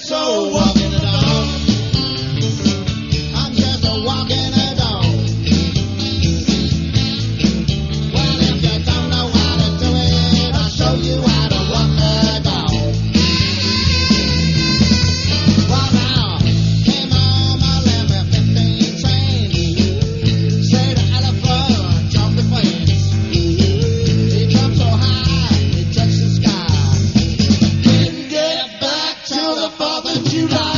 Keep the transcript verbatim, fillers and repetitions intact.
so walking the dog. I'm just a walking the dog. Well, if you don't know how to do it, I'll show you how to walk the dog. Well, now, came on my lemon fifteen train. Say the elephant jumped the fence. He jumped so high, he touched the sky. Didn't get back till the fourth of July.